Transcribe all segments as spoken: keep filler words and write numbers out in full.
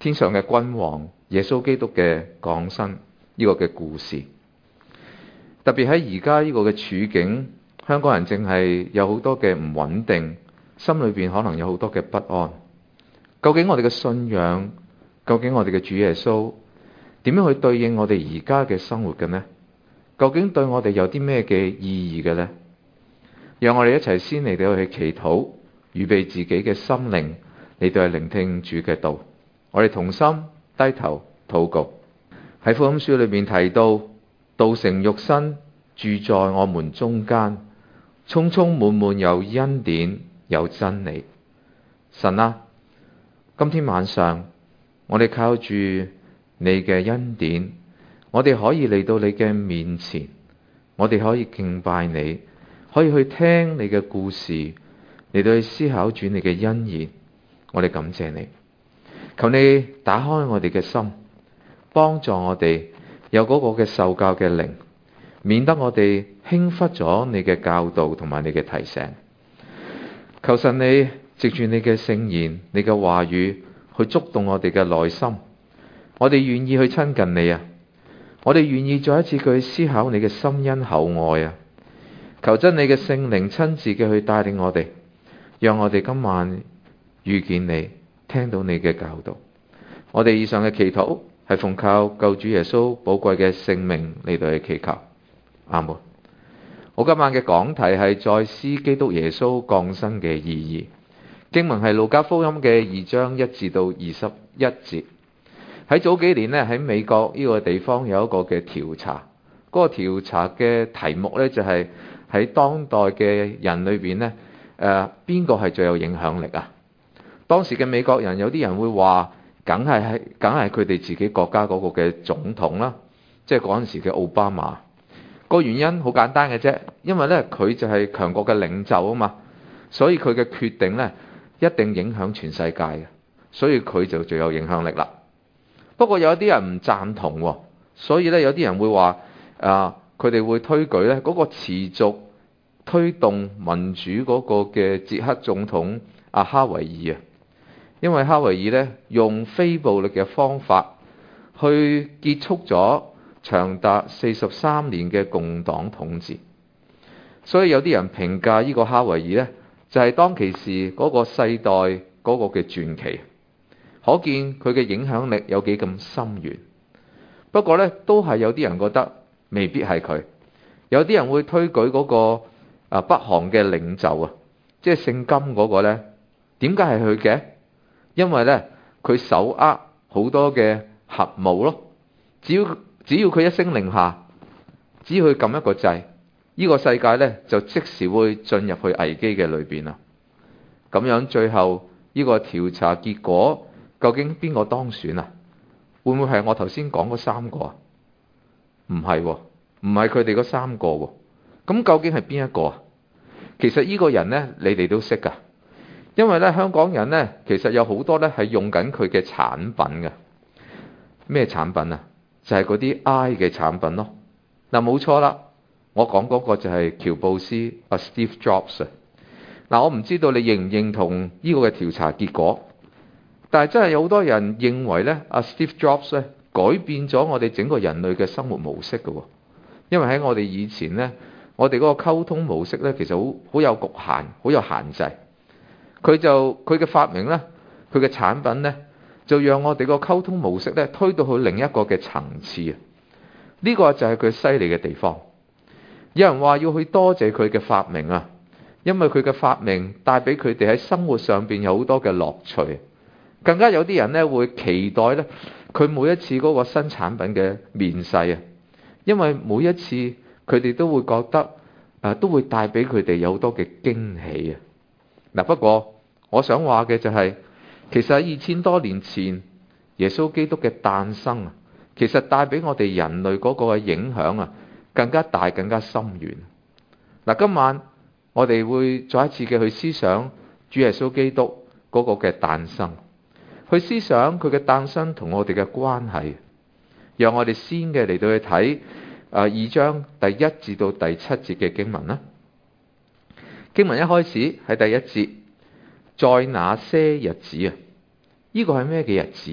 天上嘅君王耶穌基督嘅降生呢個嘅故事。特別喺而家呢個嘅處境，香港人正係有好多嘅唔穩定，心裏邊可能有好多嘅不安。究竟我哋嘅信仰，究竟我哋嘅主耶穌點樣去對應我哋而家嘅生活嘅呢？究竟對我哋有啲咩嘅意義嘅呢？讓我哋一齊先嚟到去祈禱，預備自己嘅心靈嚟到去聆聽主嘅道。我哋同心低頭禱告。喺福音書裏面提到，道成肉身住在我們中間，充充滿滿有恩典有真理。神啊，今天晚上我哋靠住你嘅恩典，我哋可以嚟到你嘅面前，我哋可以敬拜你，可以去聽你嘅故事，嚟到去思考主你嘅恩言。我哋感謝你，求你打開我哋嘅心，幫助我哋有嗰個嘅受教嘅靈，免得我哋輕忽咗你嘅教導同埋你嘅提醒。求神你藉住你嘅聖言，你嘅話語去觸動我哋嘅內心，我哋願意去親近你啊！我哋願意再一次去思考你嘅深恩厚愛啊！求真你嘅聖靈親自嘅去帶領我哋，讓我哋今晚遇見你，聽到你嘅教導。我哋以上嘅祈禱係奉靠救主耶穌寶貴嘅聖名嚟到去祈求。阿門。我今晚嘅講題係再思基督耶穌降生嘅意義。經文係路加福音嘅二章一至到二十一節。喺早幾年呢，喺美國呢個地方有一個嘅調查，嗰、嗰個調查嘅題目呢，就係喺當代嘅人裏邊呢，誒邊個係最有影響力啊？當時嘅美國人有啲人會話，梗係係梗係佢哋自己國家嗰個嘅總統啦，即係嗰陣時嘅奧巴馬。個原因好簡單嘅啫，因為呢，佢就係強國嘅領袖啊嘛，所以佢嘅決定呢，一定影響全世界嘅，所以佢就最有影響力啦。不過有啲人唔贊同，所以呢，有啲人會話，啊佢哋會推舉呢嗰個持續推動民主嗰個嘅捷克總統阿哈維爾啊，因為哈維爾呢，用非暴力嘅方法去結束咗長達四十三年嘅共黨統治，所以有啲人評價呢個哈維爾呢，就係當其時嗰個世代嗰個嘅傳奇。可見佢嘅影響力有幾咁深遠。不過呢，都係有啲人覺得未必係佢。有啲人會推舉嗰個啊北韓嘅領袖啊，即係姓金嗰個呢，點解係佢嘅？因為呢，佢手握好多嘅核武咯。只要只要佢一聲令下，只要佢撳一個掣，呢個世界呢，就即時會進入去危機嘅裏邊啦。咁樣最後呢個調查結果，究竟邊個當選啊？會唔會係我頭先講嗰三個啊？唔係喎，唔係佢哋嗰三個喎。咁究竟係邊一個啊？其實呢個人呢，你哋都識噶，因為呢，香港人呢，其實有好多呢係用緊佢嘅產品嘅。咩產品啊？就係嗰啲 I 嘅產品咯。嗱，冇錯啦，我講嗰個就係喬布斯啊 Steve Jobs 啊。嗱，我唔知道你認唔認同呢個嘅調查結果。但係真係有好多人認為咧，阿 Steve Jobs 咧改變咗我哋整個人類嘅生活模式嘅。因為喺我哋以前咧，我哋嗰個溝通模式咧，其實好好有局限，好有限制。佢就佢嘅發明咧，佢嘅產品咧，就讓我哋個溝通模式咧推到去另一個嘅層次啊！呢個就係佢犀利嘅地方。有人話要去多謝佢嘅發明啊，因為佢嘅發明帶俾佢哋喺生活上邊有好多嘅樂趣。更加有啲人咧會期待咧，佢每一次嗰個新產品嘅面世啊，因為每一次佢哋都會覺得啊，都會帶俾佢哋有好多嘅驚喜啊！嗱，不過我想話嘅就係，其實喺二千多年前，耶穌基督嘅誕生啊，其實帶俾我哋人類嗰個嘅影響啊，更加大、更加深遠。嗱，今晚我哋會再一次嘅去思想主耶穌基督嗰個嘅誕生。去思想佢嘅誕生同我哋嘅關係，讓我哋先嘅嚟到去睇啊二章第一至到第七節嘅經文啦。經文一開始係第一節，在那些日子啊，呢個係咩嘅日子啊？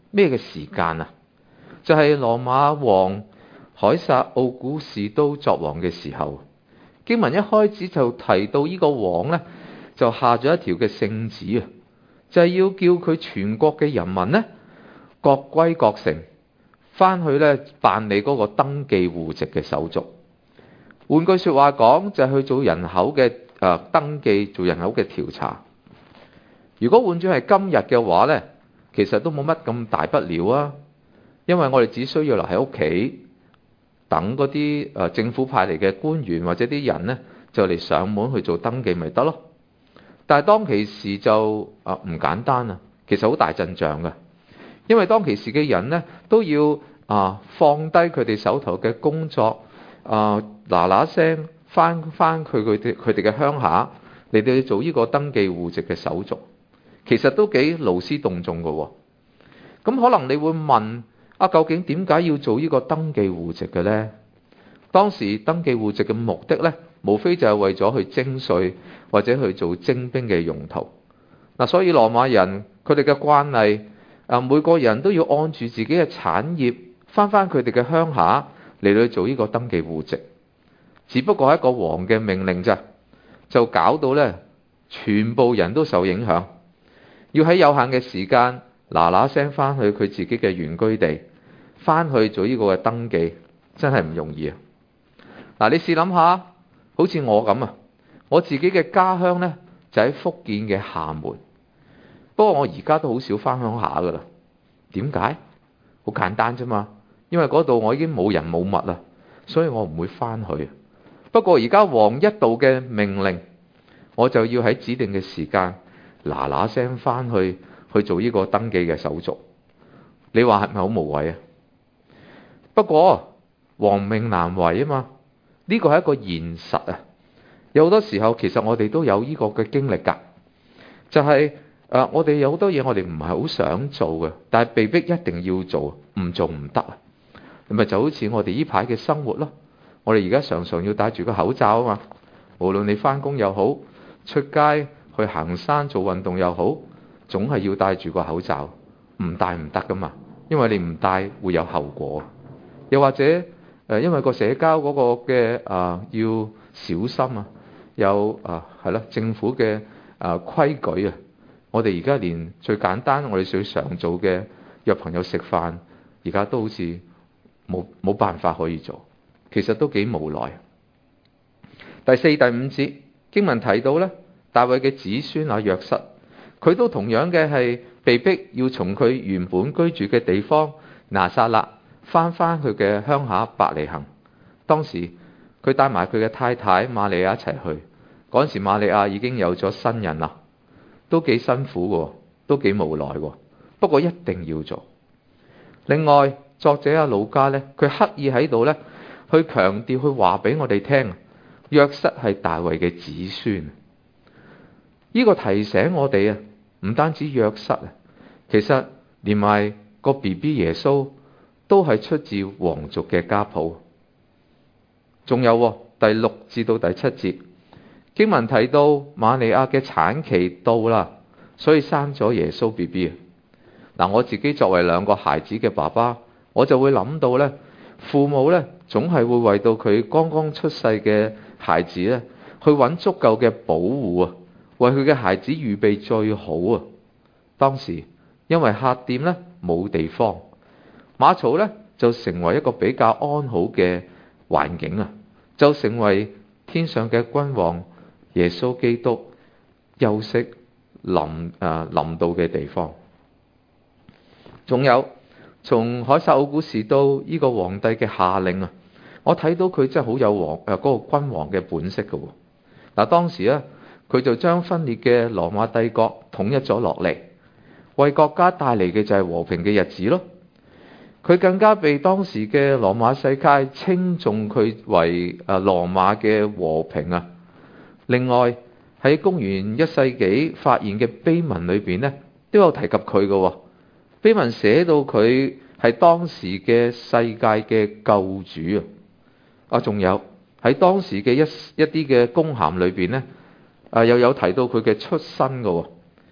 咩嘅時間啊？就係羅馬王凱撒奧古士都作王嘅時候。經文一開始就提到呢個王呢，就下咗一條嘅聖旨啊，就係要叫佢全國嘅人民呢，各歸各城，翻去呢辦理嗰個登記戶籍嘅手續。換句說話講，就係去做人口嘅誒登記，做人口嘅調查。如果換轉係今日嘅話呢，其實都冇乜咁大不了啊，因為我哋只需要留喺屋企等嗰啲誒政府派嚟嘅官員或者啲人呢，就嚟上門去做登記咪得咯。但係當其時就啊唔簡單啊，其實好大陣仗嘅，因為當其時嘅人呢，都要啊放低佢哋手頭嘅工作啊，嗱嗱聲翻翻佢佢哋佢哋嘅鄉下嚟到做呢個登記戶籍嘅手續，其實都幾勞師動眾嘅喎。咁可能你會問啊，究竟點解要做呢個登記戶籍嘅呢？當時登記戶籍嘅目的呢，無非就係為咗去徵稅或者去做徵兵嘅用途。嗱，所以羅馬人佢哋嘅慣例啊，每個人都要按住自己嘅產業翻翻佢哋嘅鄉下嚟到做呢個登記戶籍。只不過係一個王嘅命令咋，就搞到呢，全部人都受影響，要喺有限嘅時間嗱嗱聲翻去佢自己嘅原居地，翻去做呢個嘅登記，真係唔容易啊！嗱，你試諗下，好似我咁啊，我自己嘅家鄉呢，就喺福建嘅廈門，不過我而家都好少翻鄉下噶啦。點解？好簡單啫嘛，因為嗰度我已經冇人冇物啦，所以我唔會翻去。不過而家王一道嘅命令，我就要喺指定嘅時間嗱嗱聲翻去去做呢個登記嘅手續。你話係咪好無謂啊？不過王命難違啊嘛，呢個係一個現實啊。有好多時候其實我哋都有呢個嘅經歷㗎，就係誒我哋有好多嘢我哋唔係好想做嘅，但係被逼一定要做，唔做唔得啊。咁咪就好似我哋呢排嘅生活咯。我哋而家常常要戴住個口罩啊嘛，無論你翻工又好，出街去行山做運動又好，總係要戴住個口罩，唔戴唔得噶嘛，因為你唔戴會有後果。又或者誒，因為個社交嗰個嘅啊要小心啊，有啊係啦，政府嘅啊規矩啊，我哋而家連最簡單我哋最常做嘅約朋友食飯，而家都好似冇冇辦法可以做。其實都幾無奈。第四、第五節經文提到呢，大衛嘅子孫啊約瑟，佢都同樣嘅係被逼要從佢原本居住嘅地方拿撒勒翻翻佢嘅鄉下伯利恆。當時佢帶埋佢嘅太太瑪利亞一齊去，嗰陣時瑪利亞已經有咗新人啦，都幾辛苦嘅，都幾無奈嘅。不過一定要做。另外作者阿路加呢，佢刻意喺度呢，去強調，去話俾我哋聽，約瑟係大衛嘅子孫。呢個提醒我哋啊，唔單止約瑟啊，其實連埋個 B B 耶穌都係出自皇族嘅家譜。仲有第六至到第七節經文提到瑪利亞嘅產期到啦，所以生咗耶穌 B B 啊。嗱，我自己作為兩個孩子嘅爸爸，我就會諗到呢，父母呢，總係會為到佢剛剛出世嘅孩子呢，去揾足夠嘅保護啊，為佢嘅孩子預備最好啊。當時因為客店呢冇地方，馬槽呢就成為一個比較安好嘅環境啊，就成為天上嘅君王耶穌基督休息臨誒臨到嘅地方。仲有從凱撒奧古士都呢個皇帝嘅下令啊，我睇到佢真係好有王誒嗰個君王嘅本色嘅。嗱，當時咧佢就將分裂嘅羅馬帝國統一咗落嚟，為國家帶嚟嘅就係和平嘅日子咯。佢更加被當時嘅羅馬世界稱頌佢為誒羅馬嘅和平啊。另外喺公元一世紀發現嘅碑文裏邊呢，都有提及佢嘅。碑文寫到佢係當時嘅世界嘅救主啊！啊，仲有喺當時嘅一一啲嘅公函裏邊呢，啊又有提到佢嘅出身嘅。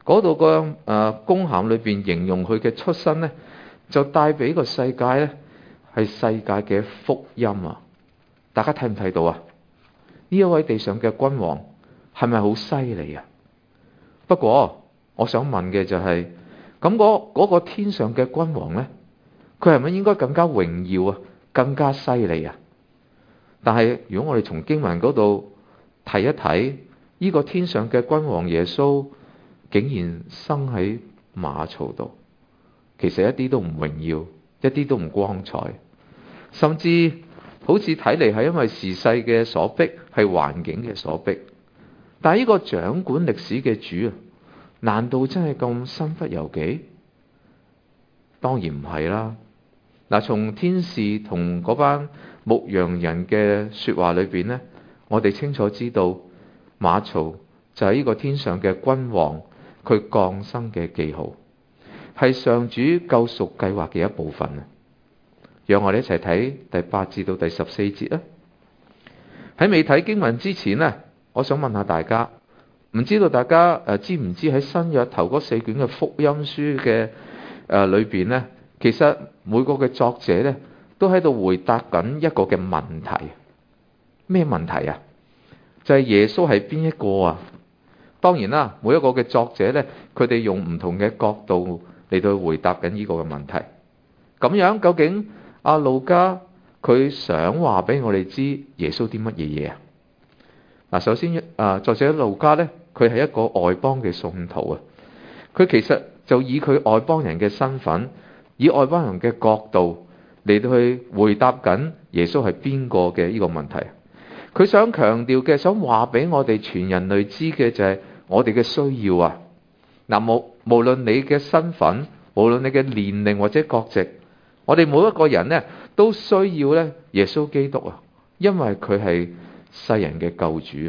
嗰度個誒公函裏邊形容佢嘅出身呢，就帶俾個世界呢係世界嘅福音啊！大家睇唔睇到啊？呢一位地上嘅君王係咪好犀利啊？不過我想問嘅就係、是，咁嗰嗰個天上嘅君王呢，佢係咪應該更加榮耀啊，更加犀利啊？但係如果我哋從經文嗰度睇一睇，呢個天上嘅君王耶穌竟然生喺馬槽度，其實一啲都唔榮耀，一啲都唔光彩，甚至好似睇嚟係因為時勢嘅所逼，係環境嘅所逼。但係呢個掌管歷史嘅主啊，難道真係咁身不由己？當然唔係啦。嗱，從天使同嗰班牧羊人嘅說話裏邊呢，我哋清楚知道馬槽就係呢個天上嘅君王佢降生嘅記號，係上主救贖計劃嘅一部分啊！讓我哋一齊睇第八至到第十四節啊！喺未睇經文之前呢，我想問下大家，唔知道大家誒知唔知喺新約頭嗰四卷嘅福音書嘅誒裏邊呢，其實每個嘅作者呢都喺度回答緊一個嘅問題。咩問題啊？就係耶穌係邊一個啊？當然啦，每一個嘅作者呢，佢哋用唔同嘅角度嚟到回答緊呢個嘅問題。咁樣究竟阿路加佢想話俾我哋知耶穌啲乜嘢嘢啊？嗱，首先啊，作者路加呢，佢係一個外邦嘅信徒啊。佢其實就以佢外邦人嘅身份，以外邦人嘅角度嚟到去回答緊耶穌係邊個嘅呢個問題。佢想強調嘅，想話俾我哋全人類知嘅就係我哋嘅需要啊。嗱，無無論你嘅身份，無論你嘅年齡或者國籍，我哋每一個人呢都需要咧耶穌基督啊，因為佢係世人嘅救主啊，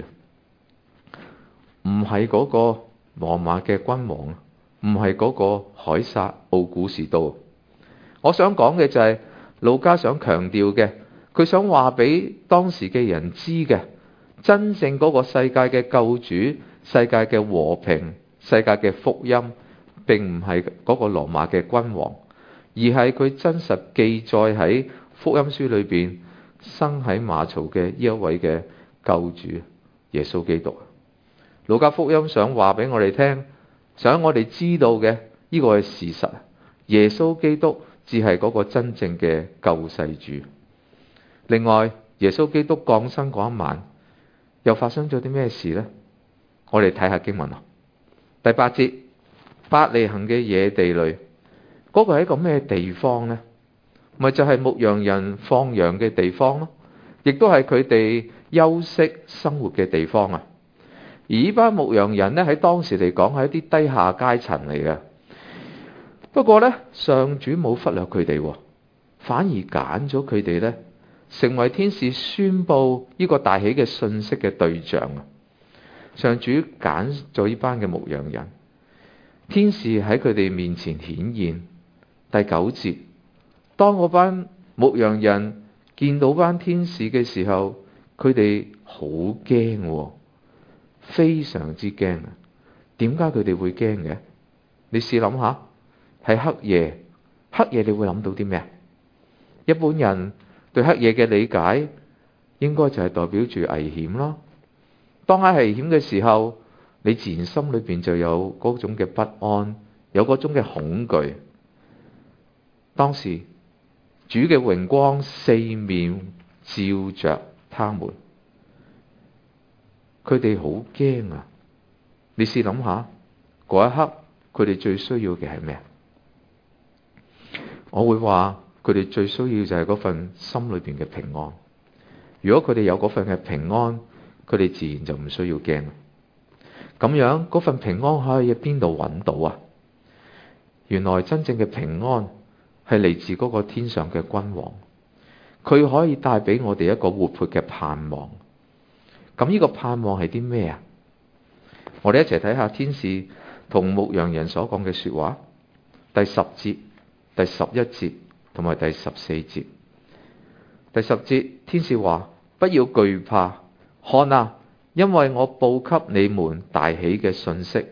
唔係嗰個羅馬嘅君王，唔係嗰個凱撒奧古士都。我想講嘅就係路加想強調嘅，佢想話俾當時嘅人知嘅，真正嗰個世界嘅救主、世界嘅和平、世界嘅福音，並唔係嗰個羅馬嘅君王，而係佢真實記載喺福音書裏邊生喺馬槽嘅呢一位嘅救主耶穌基督。路加福音想話俾我哋聽，想我哋知道嘅呢個係事實，耶穌基督只係嗰個真正嘅救世主。另外，耶穌基督降生嗰一晚，又發生咗啲咩事呢？我哋睇下經文啊。第八節，伯利恆嘅野地裏，嗰、那個係一個咩地方呢？咪就係、是、牧羊人放羊嘅地方咯，亦都係佢哋休息生活嘅地方啊。而呢班牧羊人呢，喺當時嚟講係一啲低下階層嚟嘅。不過呢，上主冇忽略佢哋，反而揀咗佢哋呢，成為天使宣布呢個大喜嘅信息嘅對象啊！上主揀咗呢班嘅牧羊人，天使喺佢哋面前顯現。第九節，當嗰班牧羊人見到班天使嘅時候，佢哋好驚，非常之驚啊！點解佢哋會驚嘅？你試諗下，喺黑夜，黑夜你會諗到啲咩？一般人對黑夜嘅理解，應該就係代表住危險咯。當喺危險嘅時候，你自然心裏邊就有嗰種嘅不安，有嗰種嘅恐懼。當時主嘅榮光四面照着他們，佢哋好驚啊！你試諗下，嗰一刻佢哋最需要嘅係咩？我會話佢哋最需要就係嗰份心裏邊嘅平安。如果佢哋有嗰份嘅平安，佢哋自然就唔需要驚。咁樣嗰份平安可以喺邊度揾到啊？原來真正嘅平安係嚟自嗰個天上嘅君王，佢可以帶俾我哋一個活潑嘅盼望。咁呢個盼望係啲咩啊？我哋一齊睇下天使同牧羊人所講嘅說話，第十節、第十一節同埋第十四節。第十節，天使話：不要懼怕，看啊，因為我報給你們大喜嘅信息，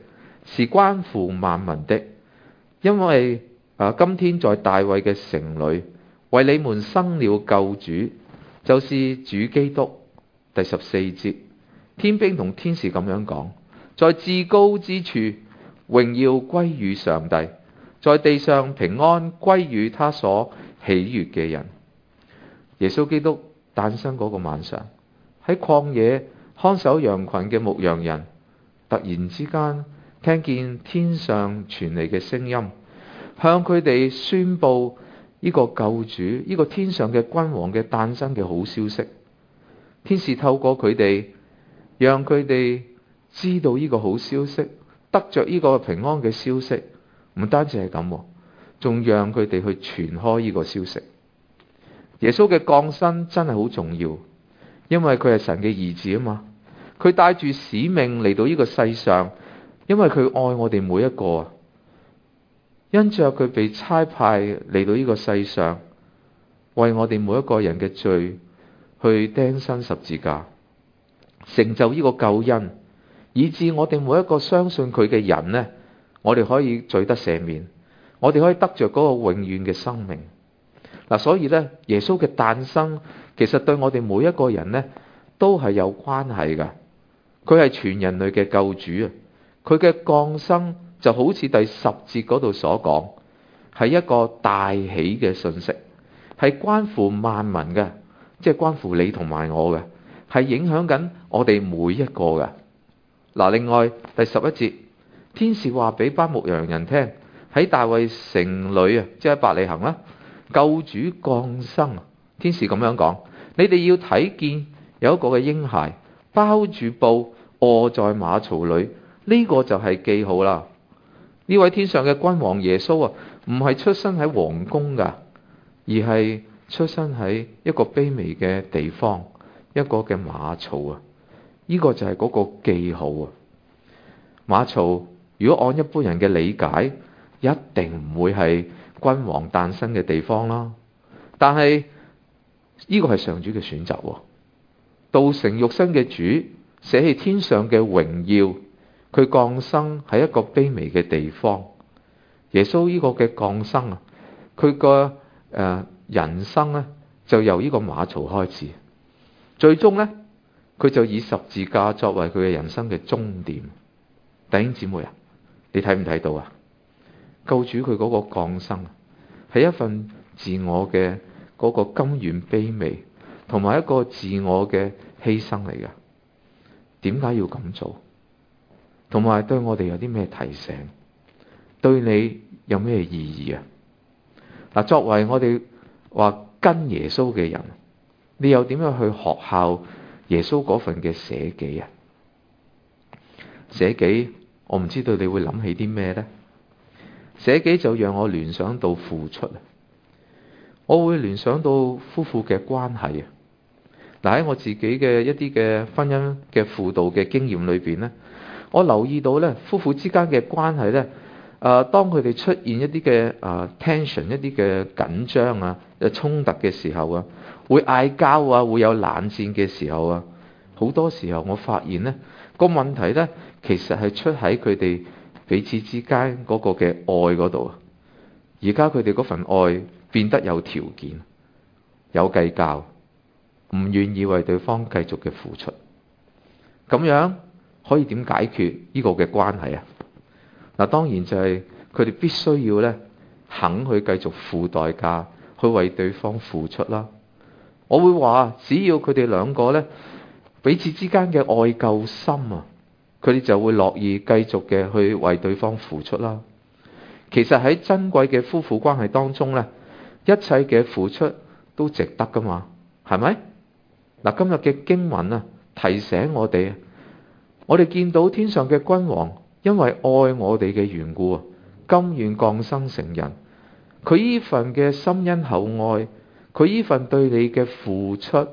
是關乎萬民的，因為啊，今天在大衛嘅城裏為你們生了救主，就是主基督。第十四節，天兵同天使咁樣講，在至高之處榮耀歸於上帝，在地上平安歸於他所喜悅嘅人。耶穌基督誕生嗰個晚上，喺曠野看守羊群嘅牧羊人，突然之間聽見天上傳嚟嘅聲音，向佢哋宣布呢個救主，呢個天上嘅君王嘅誕生嘅好消息。天使透過佢哋，讓佢哋知道呢個好消息，得着呢個平安嘅消息。唔單止係咁，仲讓佢哋去傳開呢個消息。耶穌嘅降生真係好重要，因為佢係神嘅兒子啊嘛。佢帶住使命嚟到呢個世上，因為佢愛我哋每一個啊。因着佢被差派嚟到呢個世上，為我哋每一個人嘅罪去釘身十字架，成就呢個救恩，以致我哋每一個相信佢嘅人呢，我哋可以罪得赦免，我哋可以得着嗰個永遠嘅生命。嗱，所以呢，耶穌嘅誕生其實對我哋每一個人呢都係有關係噶。佢係全人類嘅救主啊！佢嘅降生就好似第十節嗰度所講，係一個大喜嘅信息，係關乎萬民嘅。即係關乎你同埋我嘅，係影響緊我哋每一個嘅。嗱，另外第十一節，天使話俾班牧羊人聽，喺大衛城裏啊，即係伯利恆啦，救主降生。天使咁樣講，你哋要睇見有一個嘅嬰孩包住布臥在馬槽裏，呢、這個就係記號啦。呢位天上嘅君王耶穌啊，唔係出生喺皇宮噶，而係出生喺一個卑微嘅地方，一個嘅馬槽啊！呢個就係嗰個記號啊！馬槽如果按一般人嘅理解，一定唔會係君王誕生嘅地方啦。但係呢個係上主嘅選擇，道成肉身嘅主捨棄天上嘅榮耀，佢降生喺一個卑微嘅地方。耶穌呢個嘅降生啊，佢個誒人生咧就由呢個馬槽開始，最終咧佢就以十字架作為佢嘅人生嘅終點。弟兄姊妹啊，你睇唔睇到啊？救主佢嗰個降生係一份自我嘅嗰個甘願卑微，同埋一個自我嘅犧牲嚟㗎。點解要咁做？同埋對我哋有啲咩提醒？對你有咩意義啊？嗱，作為我哋話跟耶穌嘅人，你又點樣去學效耶穌嗰份嘅捨己啊？捨己，我唔知道你會諗起啲咩呢？捨己就讓我聯想到付出啊！我會聯想到夫婦嘅關係啊！嗱，喺我自己嘅一啲嘅婚姻嘅輔導嘅經驗裏邊呢，我留意到咧，夫婦之間嘅關係咧，誒、呃，當佢哋出現一啲嘅誒 tension，一啲嘅緊張啊、誒衝突嘅時候啊，會嗌交啊，會有冷戰嘅時候啊，好多時候我發現呢個問題咧，其實係出喺佢哋彼此之間嗰個嘅愛嗰度啊。而家佢哋嗰份愛變得有條件、有計較，唔願意為對方繼續嘅付出，咁樣可以點解決呢個嘅關係啊？嗱，當然就係佢哋必須要咧肯去繼續付代價，去為對方付出啦。我會話，只要佢哋兩個咧彼此之間嘅愛夠深啊，佢哋就會樂意繼續嘅去為對方付出啦。其實喺珍貴嘅夫婦關係當中咧，一切嘅付出都值得噶嘛，係咪？嗱，今日嘅經文啊，提醒我哋，我哋見到天上嘅君王因為愛我哋嘅緣故啊，甘願降生成人。佢呢份嘅深恩厚愛，佢呢份對你嘅付出，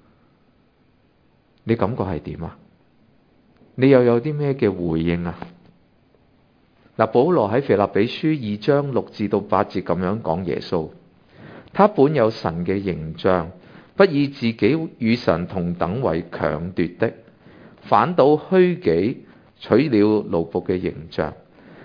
你感覺係點啊？你又有啲咩嘅回應啊？嗱，保羅喺腓立比書二章六至到八節咁樣講耶穌，他本有神嘅形象，不以自己與神同等為強奪的，反倒虛己，取了奴僕嘅形象，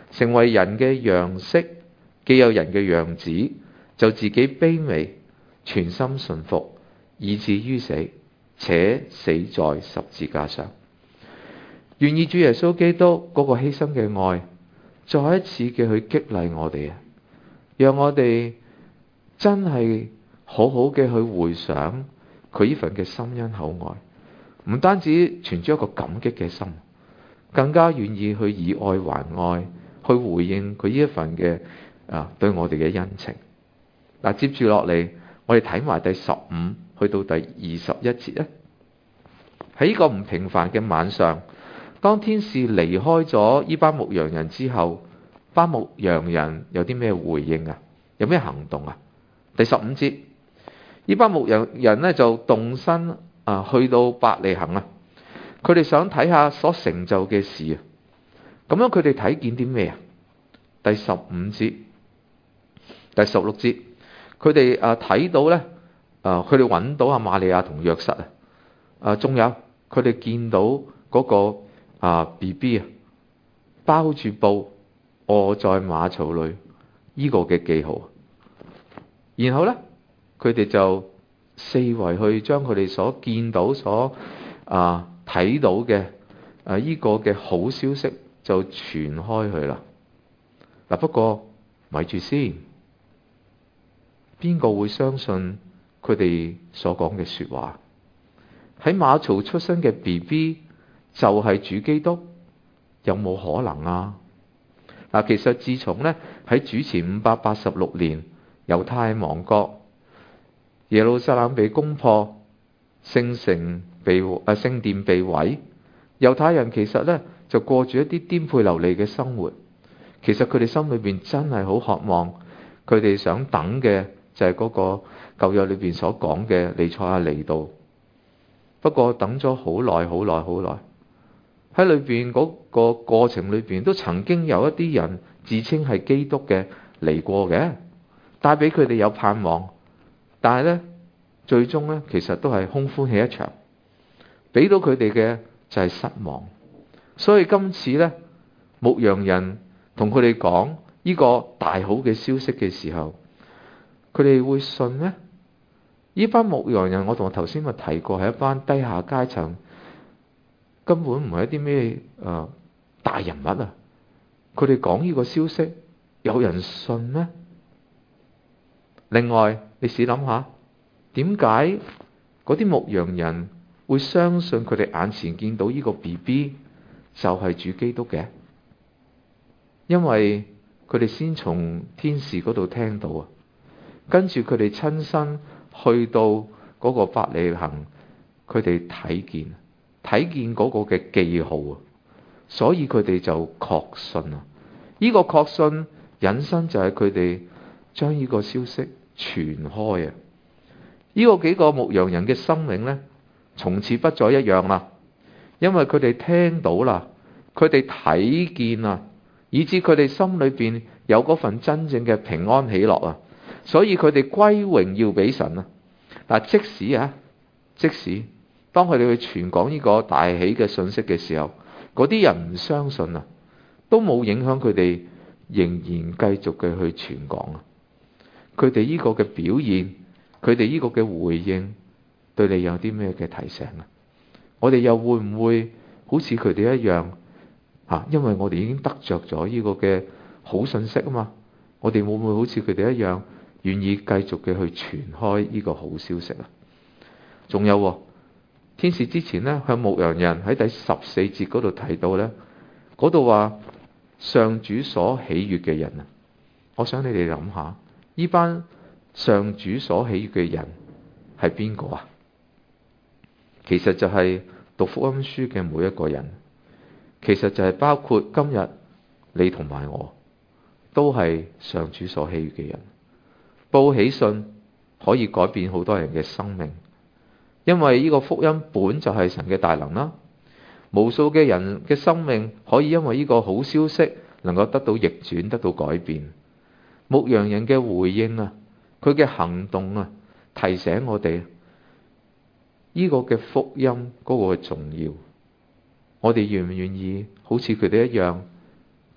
成為人嘅樣式，既有人嘅樣子，就自己卑微，全心順服，以至於死，且死在十字架上。願意主耶穌基督嗰個犧牲嘅愛，再一次嘅去激勵我哋啊，讓我哋真係好好嘅去回想佢呢份嘅深恩厚愛，唔單止存住一個感激嘅心，更加願意去以愛還愛，去回應佢呢一份嘅啊對我哋嘅恩情。嗱，接住落嚟，我哋睇埋第十五去到第二十一節啊。喺呢個唔平凡嘅晚上，當天使離開咗呢班牧羊人之後，班牧羊人有啲咩回應啊？有咩行動啊？第十五節，呢班牧羊人呢就動身啊，去到伯利恆啊。佢哋想睇下所成就嘅事啊。咁樣佢哋睇見啲咩啊？第十五節、第十六節，佢哋啊睇到呢，啊佢哋揾到阿瑪利亞同約瑟啊。啊，仲有佢哋見到嗰個啊 B B 啊，包住布臥在馬槽裏，呢個嘅記號。然後呢，佢哋就四圍去將佢哋所見到、所啊睇到嘅啊呢個嘅好消息就傳開去啦。嗱，不過咪住先，邊個會相信佢哋所講嘅說話？喺馬槽出生嘅 B B 就係主基督，有冇可能啊？嗱，其實自從呢喺主前五百八十六年，猶太亡國，耶路撒冷被攻破，聖城被啊聖殿被毀，猶太人其實呢就過住一啲顛沛流離嘅生活。其實佢哋心裏邊真係好渴望，佢哋想等嘅就係嗰個舊約裏邊所講嘅彌賽亞嚟到。不過等咗好耐好耐好耐，喺裏邊嗰個過程裏邊都曾經有一啲人自稱係基督嘅嚟過嘅，帶俾佢哋有盼望，但係呢，最終呢，其實都係空歡喜一場，俾到佢哋嘅就係失望。所以今次呢，牧羊人同佢哋講呢個大好嘅消息嘅時候，佢哋會信咩？呢班牧羊人，我同我頭先咪提過，係一班低下階層，根本唔係一啲咩誒大人物啊！佢哋講呢個消息，有人信咩？另外，你試諗下，點解嗰啲牧羊人會相信佢哋眼前見到呢個 B B 就係主基督嘅？因為佢哋先從天使嗰度聽到啊，跟住佢哋親身去到嗰個伯利恆，佢哋睇見睇見嗰個嘅記號啊，所以佢哋就確信啊。呢個確信引申就係佢哋將呢個消息傳開啊。呢個幾個牧羊人嘅生命呢，從此不再一樣啦，因為佢哋聽到啦，佢哋睇見啦，以致佢哋心裏邊有嗰份真正嘅平安喜樂啊。所以佢哋歸榮耀俾神啊！嗱，即使啊，即使當佢哋去傳講呢個大喜嘅信息嘅時候，嗰啲人唔相信啊，都冇影響佢哋仍然繼續嘅去傳講啊。佢哋呢個嘅表現，佢哋呢個嘅回應，對你有啲咩嘅提醒啊？我哋又會唔會好似佢哋一樣啊？因為我哋已經得着咗呢個嘅好信息啊嘛，我哋會唔會好似佢哋一樣？願意繼續嘅去傳開呢個好消息啊！仲有天使之前呢，向牧羊人喺第十四節嗰度提到呢，嗰度話上主所喜悅嘅人啊！我想你哋諗下，呢班上主所喜悅嘅人係邊個啊？其實就係讀福音書嘅每一個人，其實就係包括今日你同埋我，都係上主所喜悅嘅人。報喜信可以改變好多人嘅生命，因為呢個福音本就係神嘅大能啦。無數嘅人嘅生命可以因為呢個好消息能夠得到逆轉，得到改變。牧羊人嘅回應啊，佢嘅行動啊，提醒我哋呢個嘅福音嗰個重要。我哋願唔願意好似佢哋一樣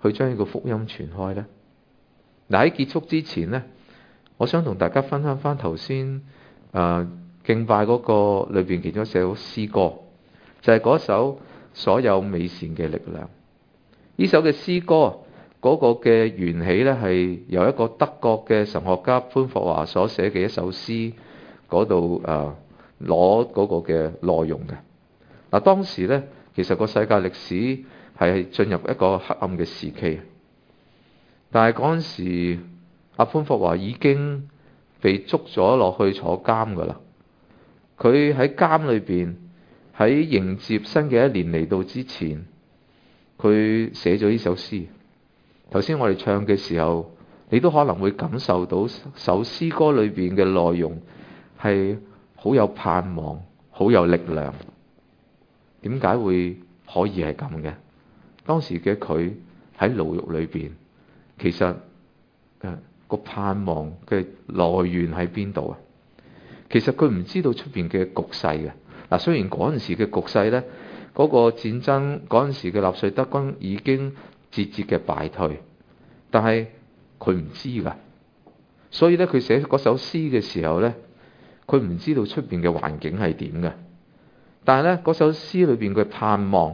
去將呢個福音傳開呢？嗱，喺結束之前呢，我想同大家分享翻頭先誒敬拜嗰個裏邊其中一首詩歌，就係、是、嗰首所有美善嘅力量。呢首嘅詩歌嗰、那個嘅緣起呢，係由一個德國嘅神學家潘霍華所寫嘅一首詩嗰度誒攞嗰個嘅內容嘅。嗱，當時呢，其實個世界歷史係進入一個黑暗嘅時期，但係嗰陣時阿潘霍華已經被捉咗落去坐監噶啦。佢喺監裏邊，喺迎接新嘅一年嚟到之前，佢寫咗呢首詩。頭先我哋唱嘅時候，你都可能會感受到首詩歌裏邊嘅內容係好有盼望，好有力量。點解會可以係咁嘅？當時嘅佢喺牢獄裏邊，其實誒個盼望嘅來源喺邊度啊？其實佢唔知道出邊嘅局勢嘅。嗱，雖然嗰陣時嘅局勢呢，嗰個戰爭嗰陣時嘅納粹德軍已經節節嘅敗退，但係佢唔知噶。所以咧，佢寫嗰首詩嘅時候呢，佢唔知道出邊嘅環境係點嘅。但係咧，嗰首詩裏邊嘅盼望，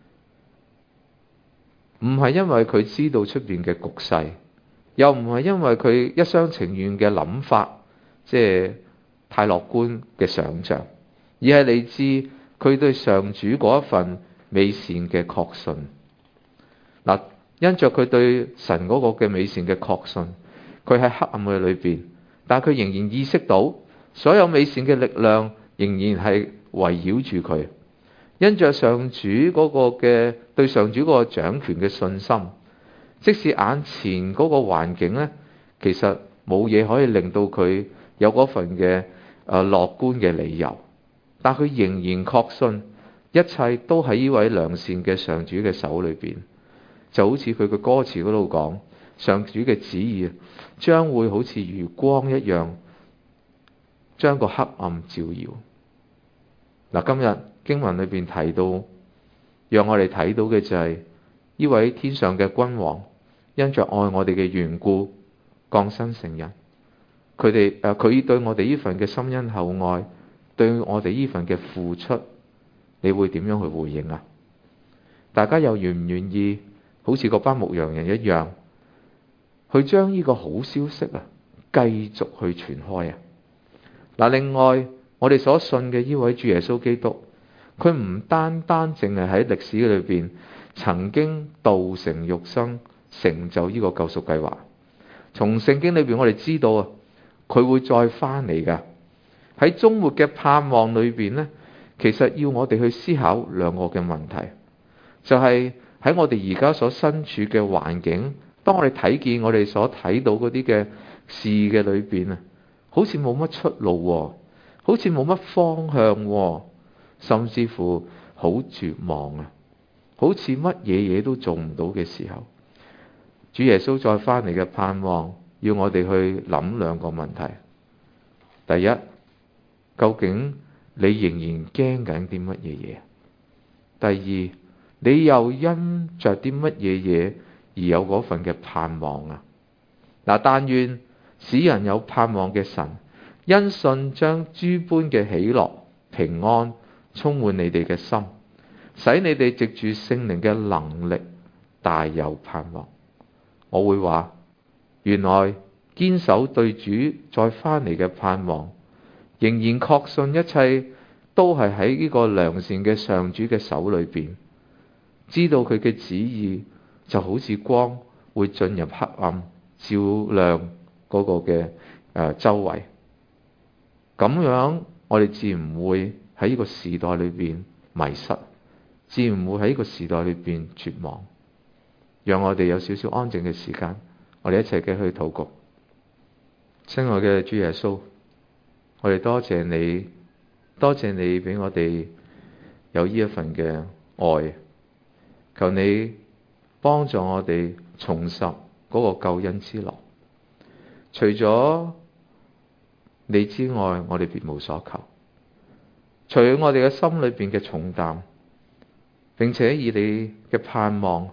唔係因為佢知道出邊嘅局勢，又唔係因為佢一廂情願嘅諗法，即係太樂觀嘅想象，而係嚟自佢對上主嗰一份美善嘅確信。嗱，因着佢對神嗰個嘅美善嘅確信，佢喺黑暗嘅裏邊，但係佢仍然意識到所有美善嘅力量仍然係圍繞住佢，因着上主嗰個嘅對上主嗰個掌權嘅信心，即使眼前嗰個環境呢，其實冇嘢可以令到佢有嗰份嘅誒樂觀嘅理由，但佢仍然確信一切都喺呢位良善嘅上主嘅手裏邊，就好似佢嘅歌詞嗰度講，上主嘅旨意將會好似如光一樣，將個黑暗照耀。嗱，今日經文裏邊提到，讓我哋睇到嘅就係呢位天上嘅君王，因着愛我哋嘅緣故，降生成人。佢哋誒，佢對我哋呢份嘅深恩厚愛，對我哋呢份嘅付出，你會點樣去回應啊？大家又願唔願意好似嗰班牧羊人一樣，去將呢個好消息啊，繼續去傳開啊？嗱，另外，我哋所信嘅呢位主耶穌基督，佢唔單單淨係喺歷史裏邊曾經道成肉身，成就呢個救贖計劃。從聖經裏邊我哋知道啊，佢會再翻嚟噶。喺終末嘅盼望裏邊呢，其實要我哋去思考兩個嘅問題，就係喺我哋而家所身處嘅環境，當我哋睇見我哋所睇到嗰啲嘅事嘅裏邊啊，好似冇乜出路喎，好似冇乜方向喎，甚至乎好絕望啊，好似乜嘢嘢都做唔到嘅時候，主耶穌再翻嚟嘅盼望，要我哋去諗兩個問題。第一，究竟你仍然驚緊啲乜嘢嘢？第二，你又因着啲乜嘢嘢而有嗰份嘅盼望啊？嗱，但願使人有盼望嘅神，因信將諸般嘅喜樂、平安充滿你哋嘅心，使你哋藉住聖靈嘅能力大有盼望。我會話，原來堅守對主再翻嚟嘅盼望，仍然確信一切都係喺呢個良善嘅上主嘅手裏邊，知道佢嘅旨意就好似光會進入黑暗，照亮嗰個嘅誒、呃、周圍。咁樣我哋自然唔會喺呢個時代裏邊迷失，自然唔會喺呢個時代裏邊絕望。讓我哋有少少安靜嘅時間，我哋一齊嘅去禱告。親愛嘅主耶穌，我哋多謝你，多謝你俾我哋有呢一份嘅愛，求你幫助我哋重拾嗰個救恩之樂。除咗你之外，我哋別無所求。除咗我哋嘅心裏邊嘅重擔，並且以你嘅盼望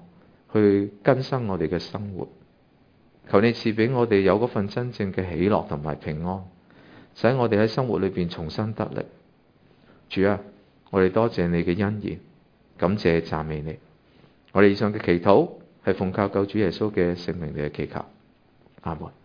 去更新我哋嘅生活。求你賜俾我哋有嗰份真正嘅喜樂同埋平安，使我哋喺生活裏邊重新得力。主啊，我哋多謝你嘅恩言，感謝讚美你。我哋以上嘅祈禱係奉靠救主耶穌嘅聖名嚟嘅祈求，阿門。